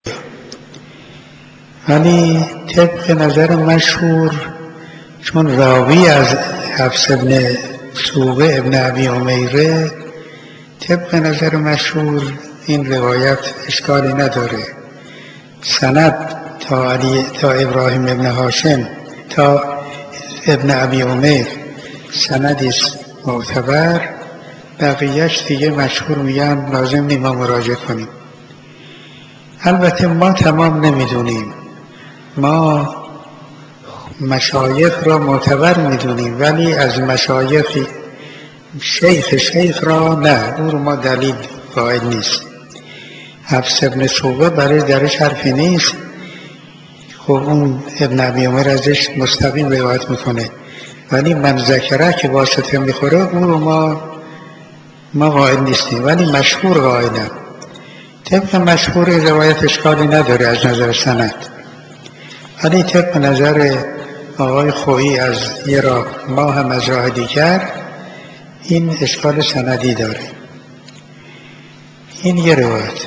ولی طبق نظر مشهور، چون راوی از حفص ابن سوقه ابن ابی عمیره، طبق نظر مشهور این روایت اشکالی نداره. سند تا ابراهیم ابن هاشم تا ابن ابی عمیر سندی است معتبر، بقیهش دیگه مشهور میگن لازم نیست ما مراجعه کنیم. البته ما تمام نمیدونیم، ما مشایخ را معتبر میدونیم، ولی از مشایخ شیخ را نه، او رو ما دلیل قائل نیست. حفص ابن سوقه برای درش حرفی نیست. خب اون ابن ابی عمر ازش مستقیم روایت میکنه، ولی من ذکره که واسطه میخوره او رو ما قائل نیستیم، ولی مشهور قائلم. طبق مشهور روایت اشکالی نداره از نظر سند، ولی طبق نظر آقای خویی از یه راه، ما هم از راه دیگر، این اشکال سندی داره. این یه روایت.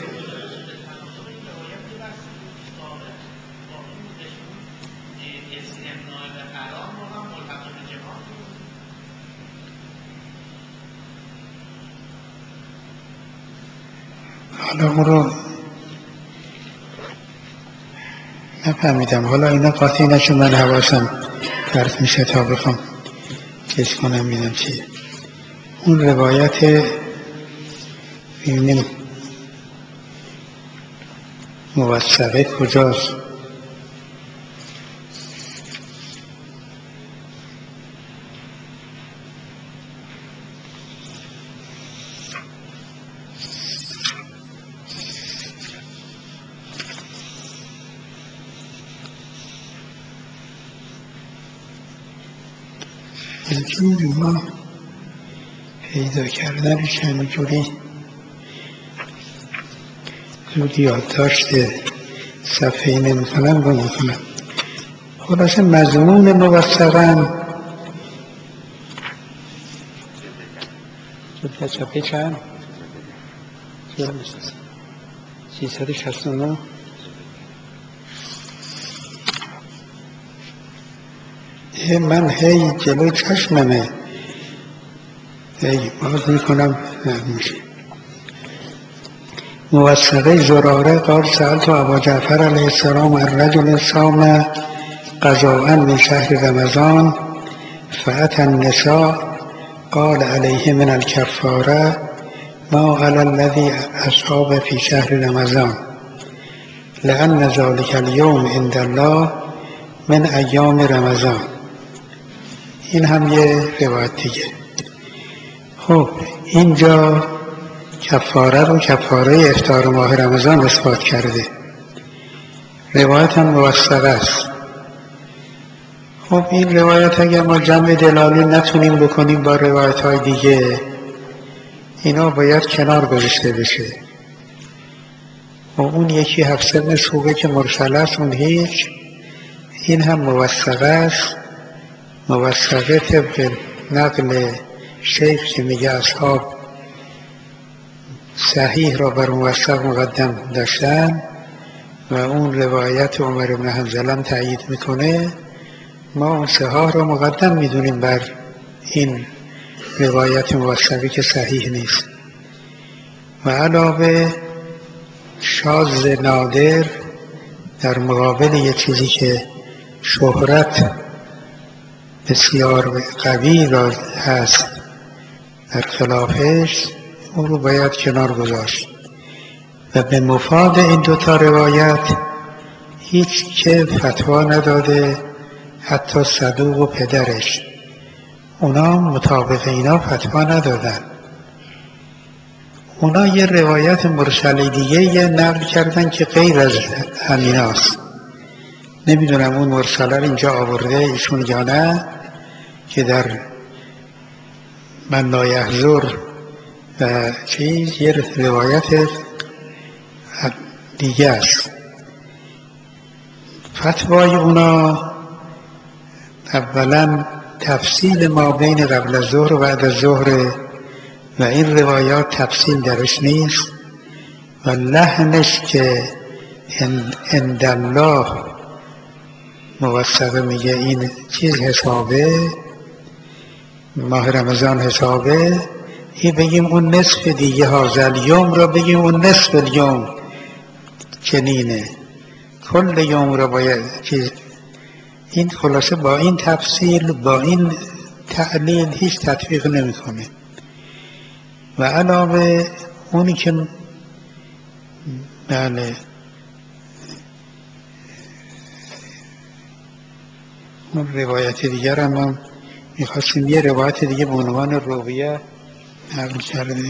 حالا اون رو نفهمیدم، حالا اینا قاطعی نشون من حواسم پرت میشه تا بخوام کس کنم میدم چیه. اون روایت ببینیم موثقه کجاست؟ اینجوری ما پیدا کردنش همینجوری زود یادداشت صفحه‌ای نمی‌کنم رو می‌کنم. خلاصه مضمون موثقاً صفحه چند؟ 369. من هی جلوی چشممه، هی باز میکنم میشه. موثقه زراره قال سألت ابا جعفر علیه السلام عن رجل صام قضاء من شهر رمضان فأتى النساء قال عليه من الكفاره ما على الذي أصاب في شهر رمضان لأن ذلك اليوم عند الله من ایام رمضان. این هم یه روایت دیگه. خب اینجا کفاره رو کفاره افطار ماه رمضان اثبات کرده، روایت هم موثقه است. خب این روایت اگر ما جمع دلالی نتونیم بکنیم با روایت های دیگه، اینا باید کنار گذاشته بشه. و اون یکی حفص ابن سوقه که مرسل است، اون هیچ. این هم موثقه است. موثقه طبق نقل شیخ که میگه اصحاب صحیح را بر موثق مقدم داشتن و اون روایت عمر بن حنظله تأیید میکنه، ما اون صحاح را مقدم میدونیم بر این روایت موثقی که صحیح نیست. و علاوه شاذ نادر در مقابل یه چیزی که شهرت بسیار قوی را هست در خلافش، اون رو باید کنار گذاشت. و به مفاد این دوتا روایت هیچ که فتوا نداده، حتی صدوق و پدرش، اونا مطابق اینا فتوا ندادن. اونا یه روایت مرسل دیگه یه نقل کردن که غیر از همیناست. نمیدونم اون مرسله رو اینجا آورده ایشون یا نه، که در من لا یحضر و چیز یه روایت دیگه است. فتوای اونا اولا تفصیل ما بین قبل از ظهر و بعد از ظهر و این روایات تفصیل درش نیست و لحنش که اندالله موثقه میگه این چیز حسابه، ماه رمضان حسابه، این بگیم اون نصف دیگه هازل یوم را بگیم اون نصف الیوم چنینه، کل یوم را باید چیز. این خلاصه با این تفصیل با این تعلیل هیچ تطبیق نمیکنه. و علاوه اونی که بله اون روایت دیگر هم ما میخواستیم یه روایت دیگه به عنوان رویه نقل کرده.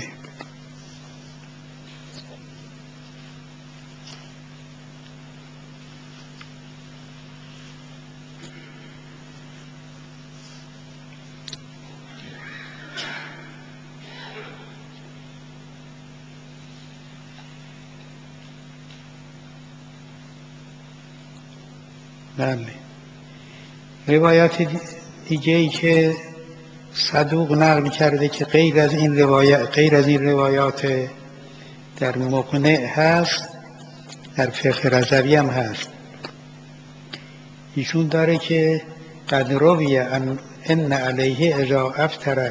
بله روایت دیگه ای که صدوق نقل کرده که غیر از این روایات در مقنع هست، در فقه رضوی هم هست. ایشون داره که قد روی ان علیه اذا افطر،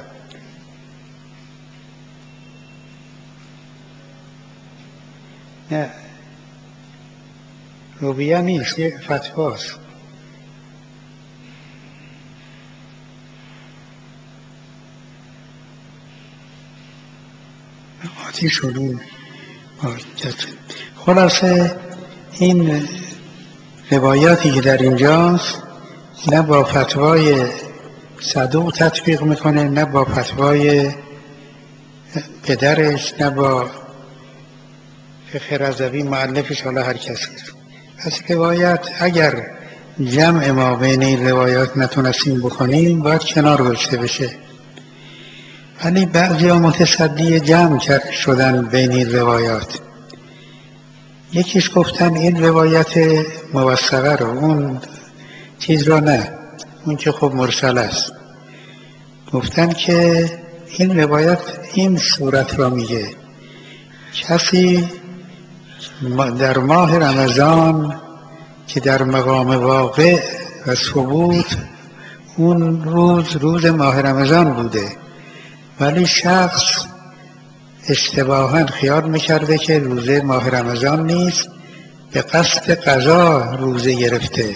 نه رویه نیست، یه فتواست. آتیش شدون. خلاصه این روایاتی که در اینجاست نه با فتوای صدوق تطبیق میکنه، نه با فتوای پدرش، نه با فقه رضوی مؤلفش، حالا هر کسی. پس روایت اگر جمع ما بین این روایات نتونستیم بکنیم باید کنار گذاشته بشه. ولی بعضی ها متصدی جمع شدن بین این روایات. یکیش گفتن این روایت موثقه رو، اون چیز رو نه، اون که خب مرسل است. گفتن که این روایت این صورت را میگه: کسی در ماه رمضان که در مقام واقع و ثبوت اون روز ماه رمضان بوده، ولی شخص اشتباهاً خیال میکرده که روزه ماه رمضان نیست، به قصد قضا روزه گرفته.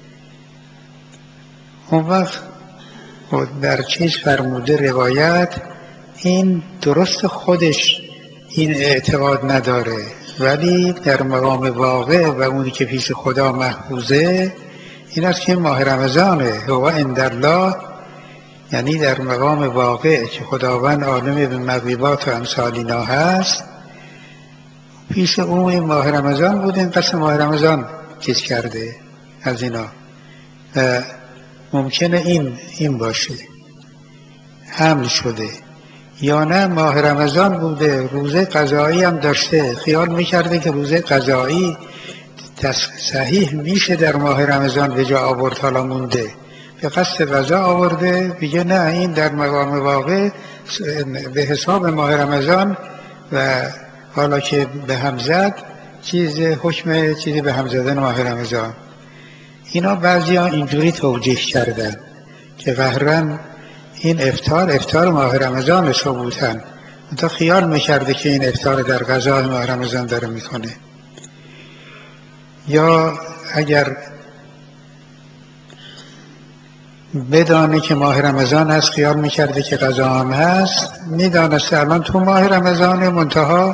اون وقت در چیز فرموده روایت این درست خودش این اعتقاد نداره، ولی در مقام واقع و اونی که پیش خدا محفوظه این است که ماه رمضانه. هو عندالله یعنی در مقام واقع که خداوند عالم به مغیبات و امثالینا هست، پیش اون ماه رمضان بوده، این قسم ماه رمضان چیز کرده از اینا. ممکنه این باشه حمل شده، یا نه ماه رمضان بوده، روزه قضایی هم داشته، خیال میکرده که روزه قضایی صحیح میشه در ماه رمضان به جا آورد، حالا مونده به قصد قضا آورده، بگه نه این در مقام واقع به حساب ماه رمضان و حالا که به هم زد حکم چیزی به هم زدن ماه رمضان. اینا بعضی ها اینجوری توجیه کردن که قهرن این افطار ماه رمضان ثبوتن، تا خیال میکرده که این افطار در قضای ماه رمضان داره میکنه. یا اگر بدانه که ماه رمضان هست خیال میکرده که قضا هم هست، میدانسته الان تو ماه رمضان، منتها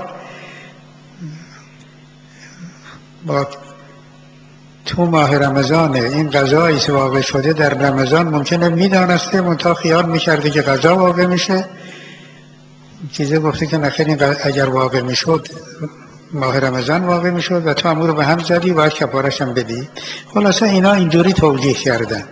با تو ماه رمضانه این قضایی که واقع شده در رمضان ممکنه میدانسته، منتها خیال میکرده که قضا واقع میشه. چیزی گفته که نخیر این اگر واقع میشد ماه رمضان واقع میشد و تو امور رو به هم زدی باید کفارش هم بدی. خلاصه اینا اینجوری توجیه کردن.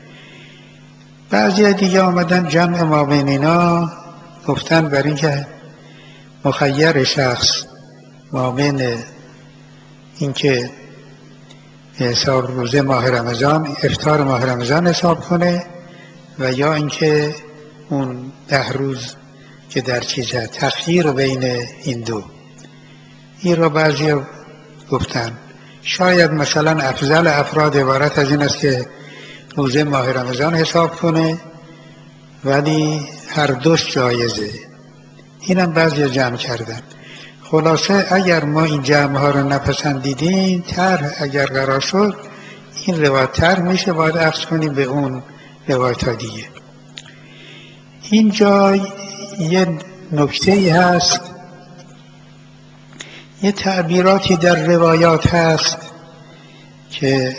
بعضی دیگه آمدن جمع ما بین اینا گفتن بر این که مخیر شخص ما بین این که حساب روزه ماه رمضان افطار ماه رمضان حساب کنه و یا اینکه اون 10 روز که در چیز هست، تخییر بین این دو. این را بعضی گفتن شاید مثلا افضل افراد عبارت از این است که روزه ماه رمضان حساب کنه، ولی هر دوش جایزه. اینم بعضی جمع کردن. خلاصه اگر ما این جمع ها رو نپسندیدیم، طرح اگر قرار شد این روایت طرح میشه، باید عکس کنیم به اون روایت ها دیگه. اینجا یه نکته هست، یه تعبیراتی در روایات هست که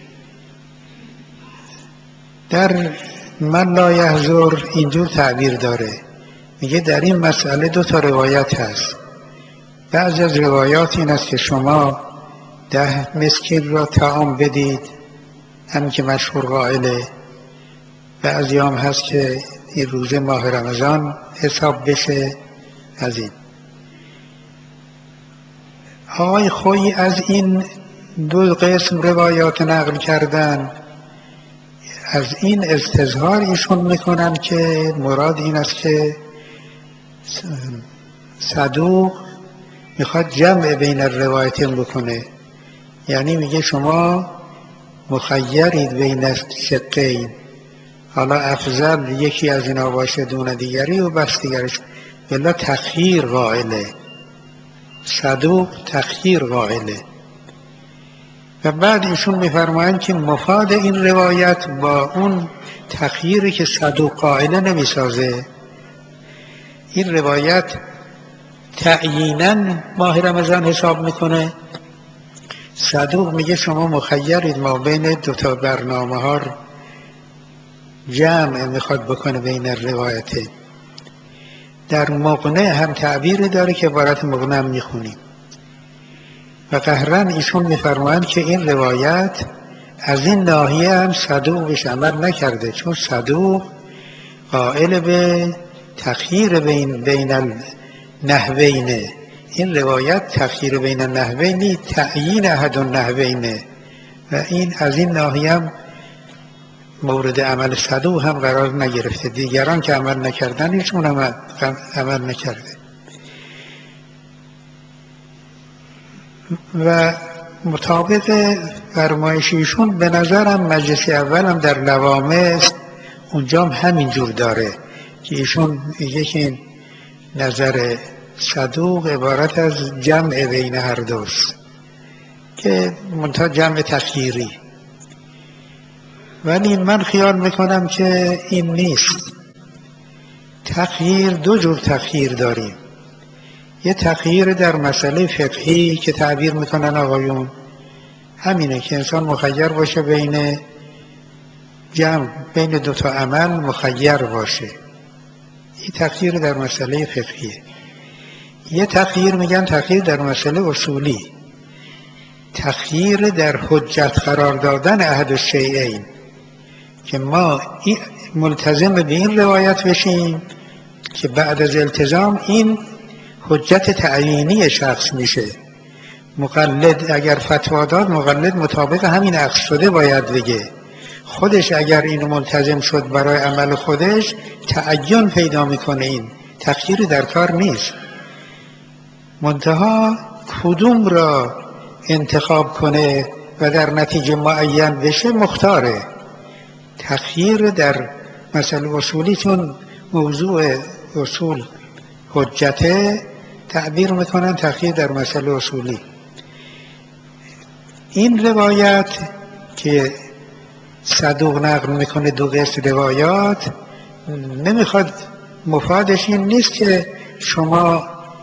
در من لا یحضر اینجور تعبیر داره، میگه در این مسئله 2 تا روایت هست. بعضی از روایات این است که شما 10 مسکین را طعام بدید، همین که مشهور قائله. بعضی هم هست که این روزه ماه رمضان حساب بشه. از این آقای خویی از این 2 قسم روایات نقل کردن، از این استظهار ایشون میکنن که مراد این است که صدوق میخواد جمع بین الروایتین بکنه، یعنی میگه شما مخیرید بین شقین، حالا افضل یکی از اینا باشه دون دیگری و بس دیگرش، بلا تخییر قائله، صدوق تخییر قائله. و بعد ایشون میفرمایند که مفاد این روایت با اون تخییری که صدوق قائله نمیسازه. این روایت تعییناً ماه رمضان حساب میکنه، صدوق میگه شما مخیرید ما بین 2 تا برنامه ها جمع میخواد بکنه بین روایت. در مقنع هم تعبیری داره که عبارت مقنع هم میخونیم و قهرن ایشون میفرمایند که این روایت از این ناحیه هم صدوق بهش عمل نکرده، چون صدوق قائل به تخییر بین النحوینه. این روایت تخییر بین النحوینی تعیین احد النحوینه و این از این ناحیه هم مورد عمل صدوق هم قرار نگرفته. دیگران که عمل نکردن ایشون هم عمل نکرده. و مطابق فرمایشیشون به نظرم مجلس اول هم در لوامع اونجا هم همین جور داره که ایشون میگه که نظر صدوق عبارت از جمع بین هر دوست که منتها جمع تخییری. ولی من خیال میکنم که این نیست. تخییر 2 جور تخییر داریم. یه تخییر در مسئله فقهی که تعبیر میکنن آقایون، همینه که انسان مخیر باشه بین جمع بین 2 تا عمل مخیر باشه. این تخییر در مسئله فقهیه. یه تخییر میگن تخییر در مسئله اصولی، تخییر در حجت قرار دادن احد الشیئین، که ما ملتزم به این روایت بشیم که بعد از التزام این حجت تعیینی شخص میشه. مقلد اگر فتوا داد، مقلد مطابق همین عکس شده باید بگه. خودش اگر اینو ملتزم شد برای عمل خودش، تعین پیدا میکنه. این تخییر در کار نیست. منتها کدوم را انتخاب کنه و در نتیجه معین بشه مختاره. تخییر در مسئله اصولی، چون موضوع اصول حجته، تعبیر میکنن تخییر در مسئله اصولی. این روایت که صدوق نقل میکنه 2 قسم روایات، نمیخواد مفادش این نیست که شما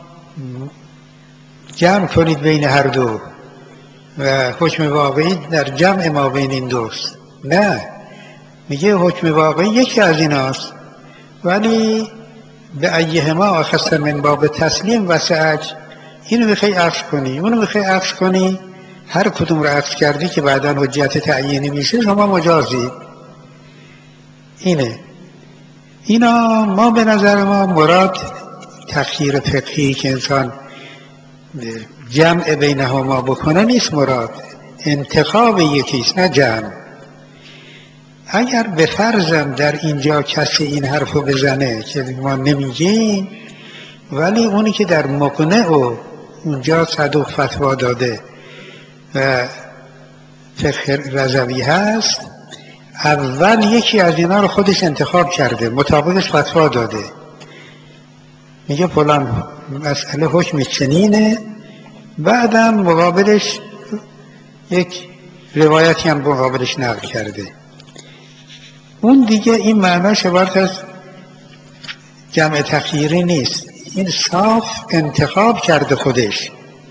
جمع کنید بین هر 2 و حکم واقعی در جمع ما بین این 2. نه، میگه حکم واقعی یکی از ایناست، ولی به ایهما اخذت من باب تسلیم و سعج، اینو میخوای عکس کنی اونو میخوای عکس کنی، هر کدوم رو عکس کردی که بعدا حجت تعیینی میشه شما مجازی. اینا ما به نظر ما مراد تخییر فقهی که انسان جمع بینهما بکنه نیست، مراد انتخاب یکیست نه جمع. اگر به فرضم در اینجا کسی این حرفو بزنه که ما نمیگیم، ولی اونی که در مقنع و اونجا صدوق فتوا داده و فقه رضوی هست، اول یکی از اینا رو خودش انتخاب کرده، مطابقش فتوا داده، میگه فلان مسئله حکم چنینه، بعدم مقابلش یک روایتی هم مقابلش نقل کرده. اون دیگه این معناش عبارت از جمع تخییری نیست، این صاف انتخاب کرده خودش.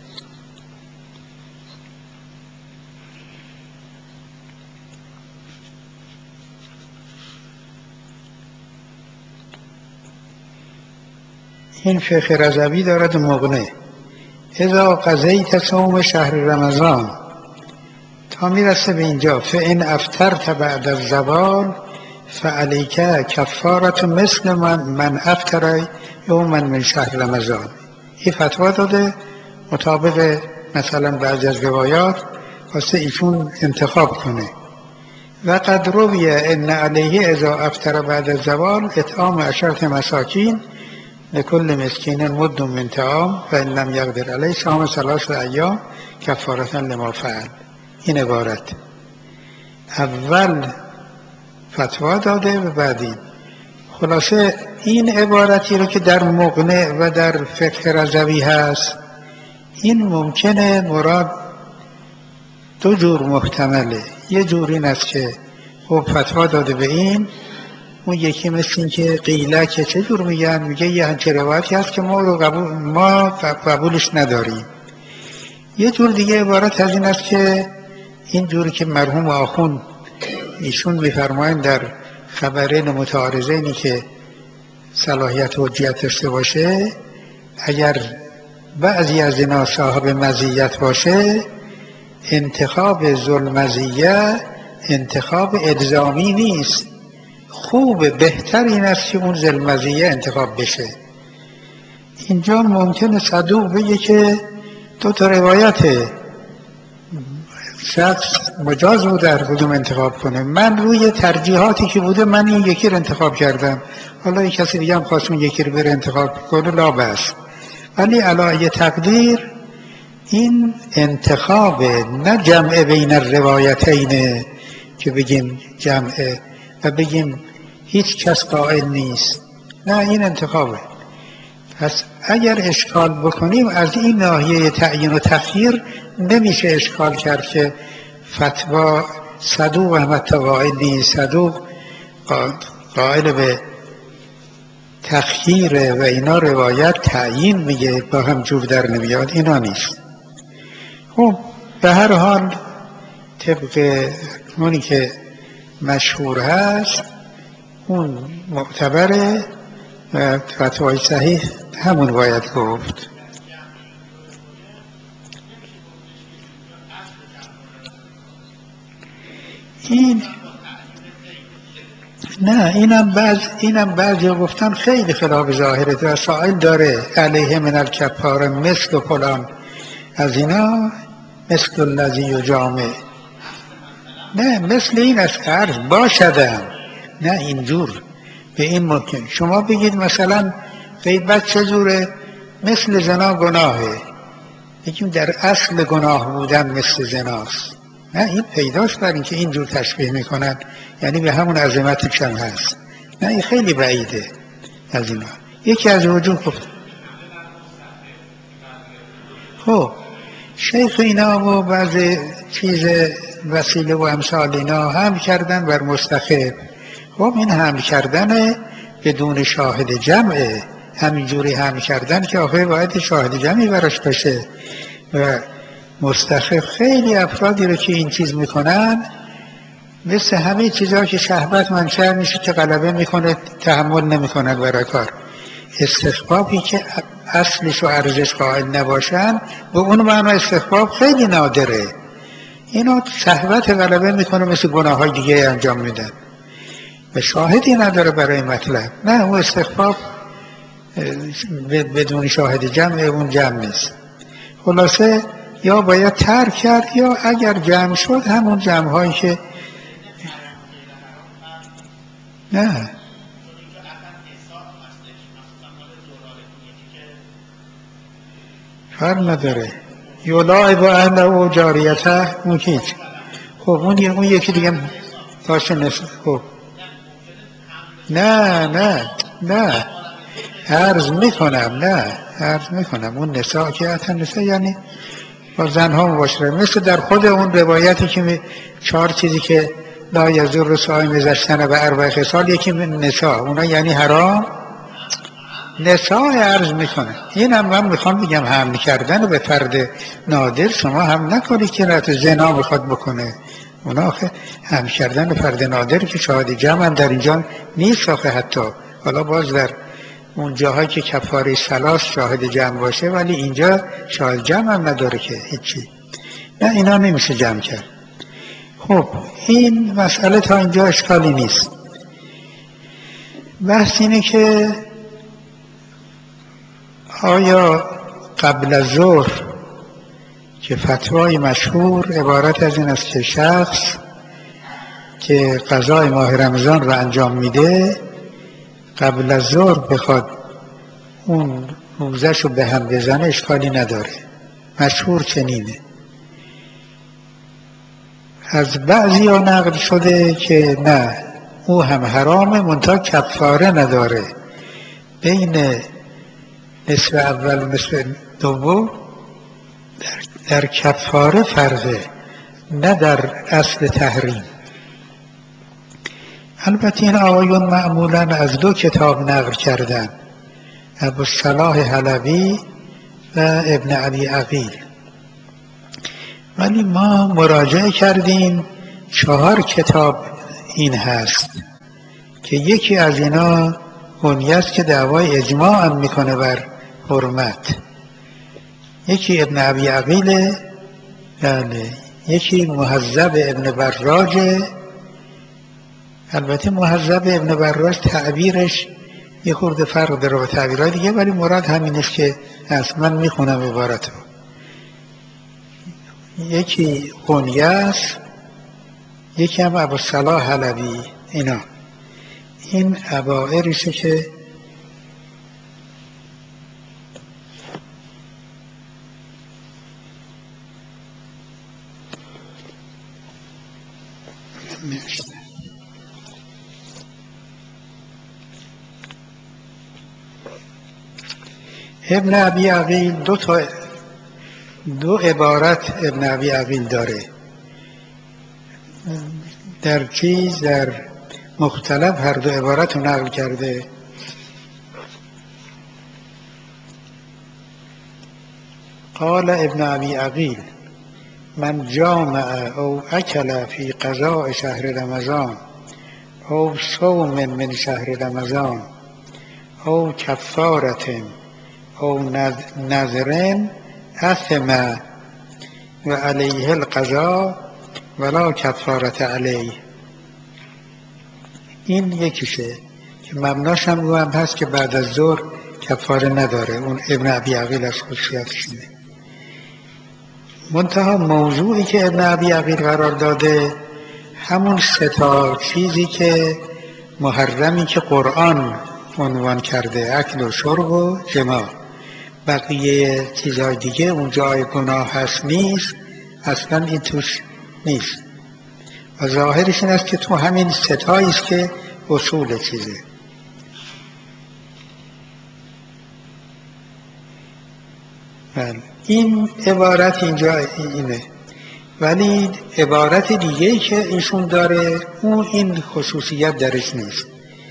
این فقه رضوی دارد مغنی اذا قضیت صوم شهر رمضان تا میرسه به اینجا، فان افطرت بعد الزوال فعلیک کفارة مثل من افطر یوما من شهر رمضان. این فتوا داده مطابق مثلا بعضی از روایات واسه ایشون انتخاب کنه. و قد روی ان علیه اذا افطر بعد الزوال اطعام 10 مساکین لكل مسکین مد من طعام فان لم یقدر علیه صام 3 ایام کفارة لما فعل. این عبارت اول فتوا داده و بعدی. خلاصه این عبارتی رو که در مقنع و در فقه رضوی هست، این ممکنه مراد دو جور محتمله. یه جور این است که خب فتوا داده به این، اون یکی مثل این که قیله که چه جور میگن، میگه یه همچه روایتی هست که ما قبولش نداریم. یه جور دیگه عبارت از این است که این جوری که مرحوم آخوند ایشون میفرمایند در خبرین متعارضینی که صلاحیت و حجیت داشته باشه، اگر بعضی از اینا صاحب مزیت باشه، انتخاب ذوالمزیه انتخاب الزامی نیست، خوب بهتر این است که اون ذوالمزیه انتخاب بشه. اینجا ممکنه صدوق بگه که دو تا روایته، شخص مجاز بود در کدوم انتخاب کنه، من روی ترجیحاتی که بوده من این یکی رو انتخاب کردم، حالا یک کسی دیگه هم خواست اون یکی رو بره انتخاب کنه لا بس. ولی علی تقدیر این انتخاب نه جمع بین الروایتین که بگیم جمعه و بگیم هیچ کس قائل نیست، نه این انتخابه. پس اگر اشکال بکنیم از این ناحیه تعیین و تخییر نمیشه اشکال کرد که فتوا صدوق احمد قائل نیست، صدوق قائل به تخییر و اینا روایت تعیین میگه با هم جور در نمیاد، اینا نیست. خب به هر حال طبق اونی که مشهور هست اون معتبره و فتوای صحیح همون باید گفت. این نه، اینم بعضی گفتن خیلی خلاف ظاهره و سائل داره علیه من الکفاره مثل فلان از اینا، مثل الذی و جامع، نه مثل این از عرض باشدم، نه اینجور به این ممکن. شما بگید مثلا غیبت چجوره؟ مثل زنا گناهه، بگیم در اصل گناه بودن مثل زناست، نه این پیداست بر این که اینجور تشبیه میکنن یعنی به همون عظمتش هم هست، نه این خیلی بعیده از اینا. یکی از وجود گفت خب شیخ اینا و بعض چیز وسیله و امثال اینا هم کردن بر مستخف. خب این هم کردن بدون شاهد جمعه، همینجوری هم کردن که آخه باید شاهد جمعی براش بشه. و مستخف خیلی افرادی رو که این چیز میکنن مثل همه چیزها که شهوت منشأ میشه که غلبه میکنه تحمل نمیکنن برای کار. استخفافی که اصلش و ارزش قائل نباشن به اون معنا استخفاف خیلی نادره، اینا شهوت غلبه میکنه مثل گناه های دیگه انجام میدن و شاهدی نداره برای مطلب. نه اون استخفاف بدون شاهد جمع اون جمع نیست. خلاصه یا باید ترک کرد یا اگر جمع شد همون جمع هایی که نه فرق نداره. یلاعب اهله و جاریته، اون هیچ. خب اون یکی دیگه باشه نسا. خب نه عرض میکنم اون نسا که اصلا نسا یعنی با زنها مباشره، مثل در خود اون روایتی که 4 چیزی که لا یزور صائم زشتن و 4 خصال، یکی نسا، اونا یعنی حرام. نسا عرض میکنه. این هم من میخوام بگم حمل کردن به فرد نادر شما هم نکنی که رات زنا میخواد بکنه. اونا آخه حمل کردن به فرد نادر که شاهد جمع هم در اینجا نیست آخه حتی. حالا باز در اون جاهایی که کفاره ثلاث شاهد جمع باشه، ولی اینجا شاهد جمع هم نداره که هیچی. نه اینا نمیشه جمع کرد. خب این مسئله تا اینجا اشکالی نیست. بحث اینه که آیا قبل از ظهر، که فتوای مشهور عبارت از این است که شخص که قضای ماه رمضان رو انجام میده قبل از ظهر بخواد اون روزش رو به هم بزنه اشکالی نداره. مشهور چنینه. از بعضی ها نقل شده که نه، او هم حرامه منتها کفاره نداره. بین نصف اول و نصف دوم در کفاره فرقه، نه در اصل تحریم. البته این آقایون معمولا از 2 کتاب نقل کردن، ابوالصلاح حلبی و ابن ابی عقیل، ولی ما مراجعه کردیم 4 کتاب این هست که یکی از اینا اونی است که دعوای اجماع هم میکنه بر حرمت. یکی ابن ابی عقیل، بله، یکی مهذب ابن براج. البته مهذب ابن براج تعبیرش یه خورده فرق داره با تعبیرهای دیگه، ولی مراد همین است که اصلا من میخونم عبارتو. یکی قنیه است، یکی هم ابوالصلاح حلبی. اینا این عبائریشه که ابن ابی عقیل 2 عبارت ابن ابی عقیل داره. در مختلف هر 2 عبارت رو نقل کرده. قال ابن ابی عقیل من جامع او اکل فی قضاء شهر رمضان او صوم من شهر رمضان او کفارت او نذر اثم و علیه القضاء ولا کفارت علیه. این یکیشه که مبناش هم رو هم هست که بعد از ظهر کفاره نداره. اون ابن ابی عقیل از خصوصیاتش اینه. منتها موضوعی که ابن ابی عقیل قرار داده همون 3 چیزی که محرمی که قرآن عنوان کرده، اکل و شرب و جماع. بقیه چیزهای دیگه اون جای گناه هست نیست، اصلا این توش نیست. و ظاهرش این است که تو همین 3 است که اصول چیزه. این عبارت اینجا اینه، ولی عبارت دیگه‌ای که ایشون داره اون این خصوصیت درش نیست.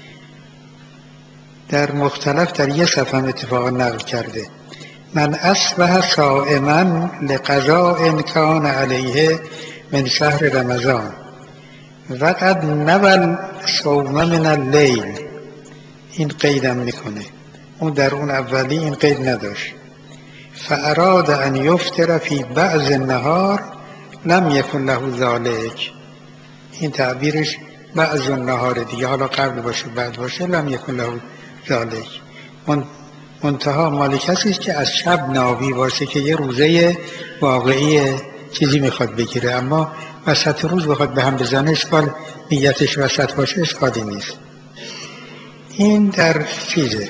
در مختلف در یه صفحه اتفاقا نقل کرده من اصبح صائما لقضاء کان علیه من شهر رمضان وقد نوى صوم من اللیل. این قیدم میکنه. اون در اون اولی این قید نداشت. فاراد ان یفطر فی بعض النهار لم یکن له ذلک. این تعبیرش بعض النهار دیگه، حالا قبل باشه بعد باشه، لم یکن له ذلک. منتها مال کسی است که از شب ناوی باشه که یه روزه واقعی چیزی میخواد بگیره، اما وسط روز بخواد به هم بزنه اشکال، نیتش وسط باشه اشکالی نیست. این در چیزه.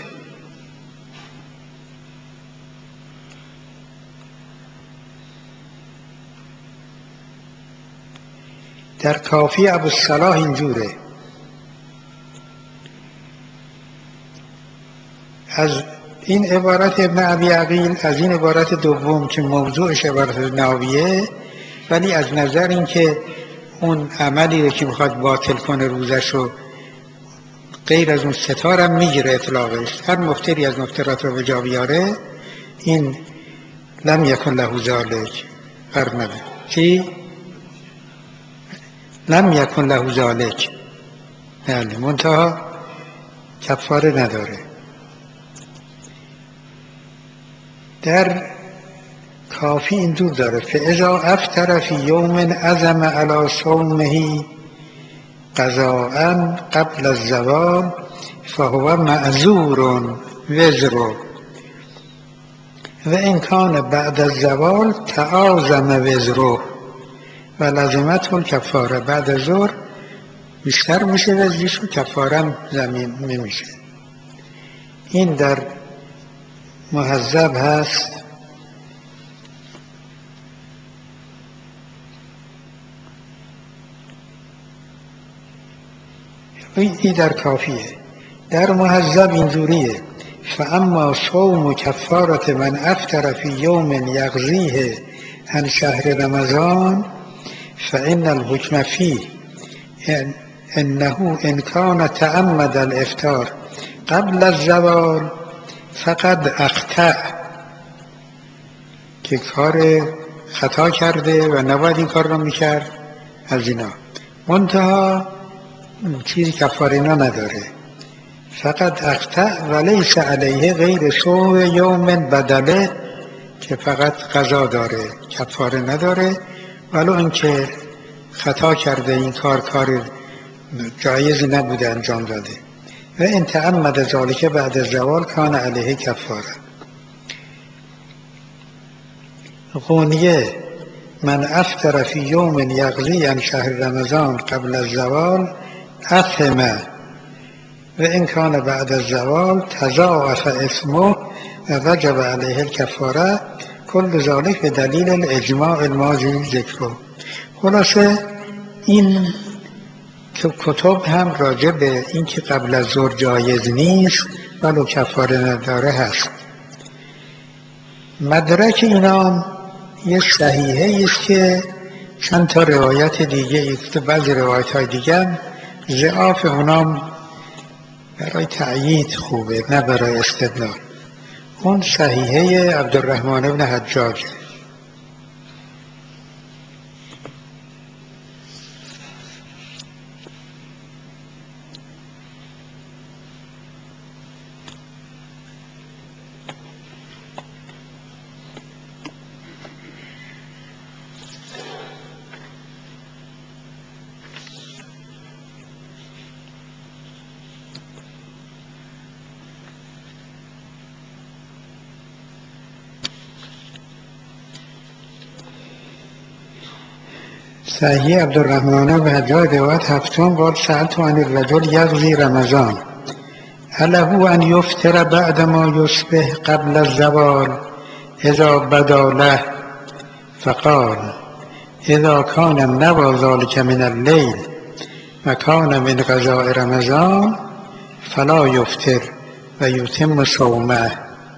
در کافی ابوالصلاح اینجوره. از این عبارت ابن ابی عقیل، از این عبارت دوم که موضوعش عبارت ناویه، ولی از نظر این که اون عملی که میخواد باطل کنه روزش رو غیر از اون ستارم میگیره اطلاقش، هر مفتری از مفترات رو به جا بیاره، این لم یکن له ذالک فرق نداره. چی؟ لم یکن له ذالک، یعنی منتها کفاره نداره. در کافی این دور داره فاذا افطر فی یوم عزم علی صومه قضاء قبل الزوال فهو معذور وزره و ان کان بعد الزوال تعاظم وزره و لازمته الکفاره. بعد از ظهر بیشتر میشه وزرش و کفاره زمین نمیشه. این در مهذب هست. این در کافیه. در مهذب اینجوریه فاما صوم و کفارت من افطر فی یوم یقضیه عن شهر رمضان فان الحکم فیه انه ان کان تعمد الافطار قبل الزوال فقد اخطأ، که کار خطا کرده و نباید این کار رو میکرد از اینا، منتها چیزی کفاره اینا نداره. فقط اخطأ ولیس علیه غیر صوم یوم بدله، که فقط قضا داره کفاره نداره، ولو اینکه خطا کرده، این کار جایز نبوده انجام داده. و ان تعمد ذلک بعد الزوال کان علیه کفاره. غنیه من افطر فی یوم یقضی عن شهر رمضان قبل الزوال اثم و ان کان بعد الزوال تضاعف اثمه و وجب علیه الکفاره کل ذلک به دلیل الاجماع الماضی ذکره. خلاصه این کتب هم راجع به این که قبل از ظهر جایز نیست ولو کفاره نداره هست. مدرک اینا یه صحیحه است که چند تا روایت دیگه، بعضی روایت های دیگه ضعاف اونام برای تأیید خوبه نه برای استدلال. اون صحیحه عبدالرحمن بن حجاج. صحیح عبدالرحمن بن حجاج روایت هفتم قال سألت عن الرجل یقضی رمضان هل ان یفطر بعد ما یصبح قبل الزوال اذا بدا له فقال اذا کان نوى ذلك من الليل و کان من قضاء رمضان فلا یفطر و یتم صومه.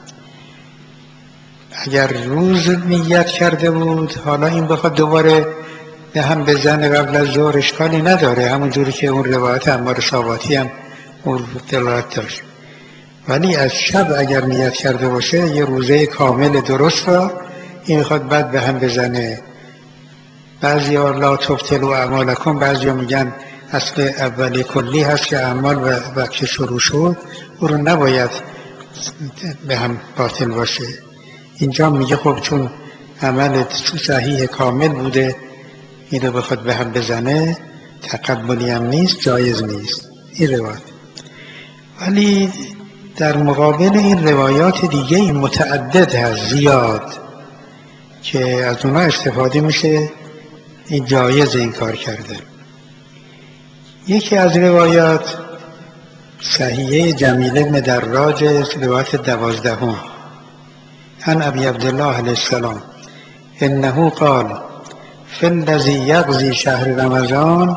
اگر روز نیت کرده بود حالا این بخواد دوباره به هم بزنه قبل از ظهر اشکالی نداره، همون جوری که اون روایت عمار ثابتی هم اون دلالت داشت. ولی از شب اگر نیت کرده باشه یه روزه کامل درست را این میخواد بعد به هم بزنه. بعضی ها لا تبطلوا اعمالکم، بعضی ها میگن اصل اولی کلی هست که اعمال وقتی شروع شد او رو نباید به هم باطل باشه. اینجا میگه خب چون عمل صحیح کامل بوده این رو بخواد به هم بزنه تقبلی هم نیست، جایز نیست این روایت. ولی در مقابل این روایات دیگه متعدد هست زیاد که از اونا استفاده میشه این جایز این کار کرده. یکی از روایات صحیحه جمیل بن دراج روایت 12 عن ابی عبدالله علیه السلام انه قال فی الذی یقضی شهر رمضان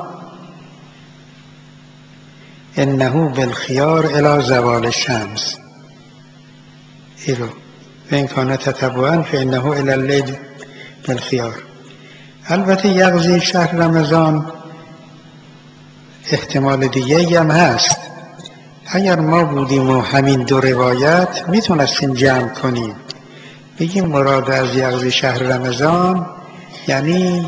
انه بالخیار الی زوال الشمس. ایرو این کان تتبعا فانه الی اللیل بالخیار. البته یقضی شهر رمضان احتمال دیگه هم هست. اگر ما بودیم و همین دو روایت میتونستیم جمع کنیم، بگیم مراد از یقضی شهر رمضان یعنی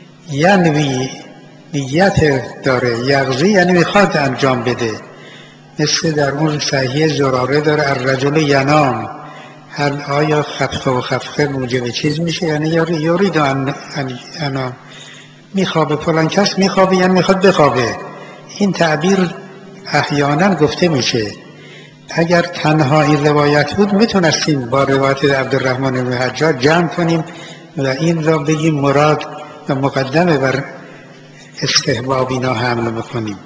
نیت داره، یقضی یعنی میخواد انجام بده، مثل در اون صحیح زراره داره الرجل ینام، هل آیا خفقه و خفقه موجب چیز میشه؟ یعنی یورید انام، میخوابه، فلان کس میخوابه یعنی میخواد بخوابه. این تعبیر احیانا گفته میشه. اگر تنها این روایت بود میتونستیم با روایت عبدالرحمن بن حجاج جمع کنیم و این را بگیم مراد و مقدمه بر استحباب اینا حمل بکنیم.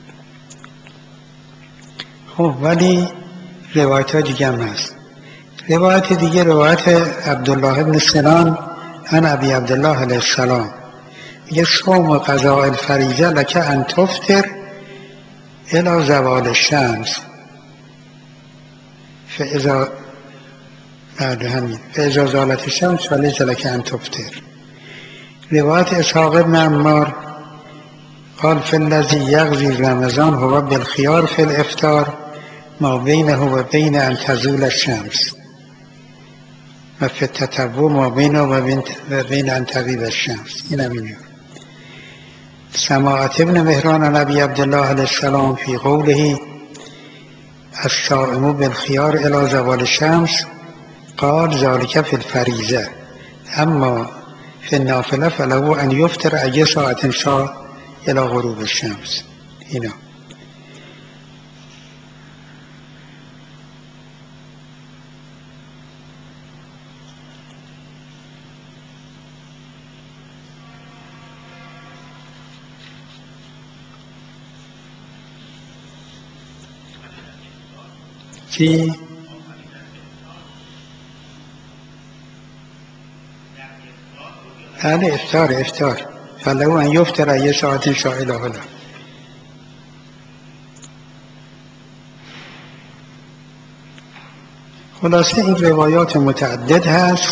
خب ولی روایت ها دیگه هم هست. روایت دیگه روایت عبدالله بن سنان عن ابی عبدالله علیه السلام میگه صوم قضاء الفریضه لک ان تفطر الی زوال الشمس فاذا زالت الشمس فلیس لک ان تفطر. روایت اسحاق بن عمار قال فی الذی یقضی رمضان هو بالخیار فی الافطار ما بینه و بین ان تزول الشمس و فی التطوع ما بینه و بین ان تغیب الشمس. این همینه. سماعة ابن مهران عن ابی عبدالله علیه السلام فی قوله الصائم بالخیار الی زوال الشمس قال ذلك فی الفریضه اما فی النافله فله ان یفطر ای ساعت شاء الی غروب الشمس. اینا چی؟ بله افطار فلو ان یفطر ای ساعت شاء الی غروب. خلاصه این روایات متعدد هست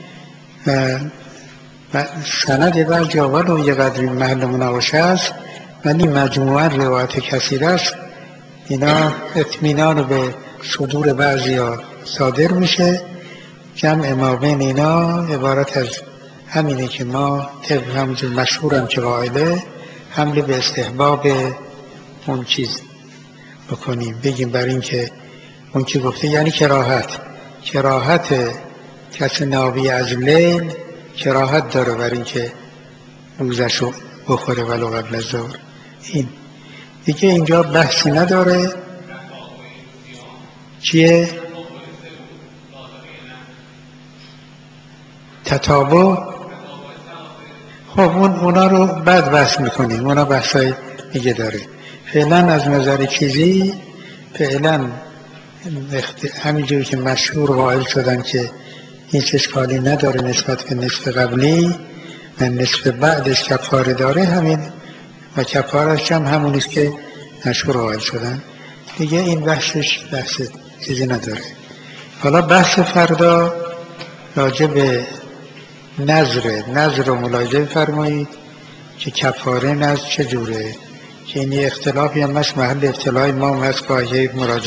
و سند بعضی ولو یه قدری محل مناقشه است، ولی مجموعا روایت کثیر است. اینا اطمینان به صدور بعضی ها صادر میشه. جمع ما بین اینا عبارت از همینه که ما طبق همونجور مشهورم که قائله حمل به استحباب اون چیز بکنیم، بگیم بر این که اون که گفته یعنی کراهت کسی ناوی از لیل کراهت داره بر این که روزشو بخوره ولو قبل از ظهر. این دیگه اینجا بحثی نداره. چیه؟ تتابع. خب اونا رو بعد بحث میکنیم، اونا بحثای دیگه داره. فعلا از نظر چیزی فعلا همینجوری که مشهور قائل شدن که هیچ اشکالی نداره نسبت به نصف قبلی و نصف بعدش کفاره داره، همین و کفارش هم همونیست که مشهور قائل شدن دیگه. این بحثش بحث چیزی نداره. حالا بحث فردا راجع به نظر رو ملاحظه فرمایید که کفاره نظر چجوره، که این اختلافی هم هست، محل اختلاف ما هم هست، با مراجعه